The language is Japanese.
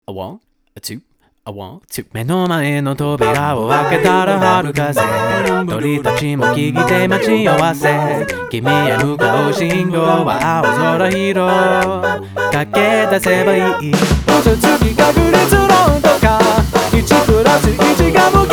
A one, a two, a one, two 目の前の扉を開けたら春風鳥たちも聞いて待ち合わせ君へ向かう信号は青空広駆け出せばいい嘘つき確率論とか1+1が目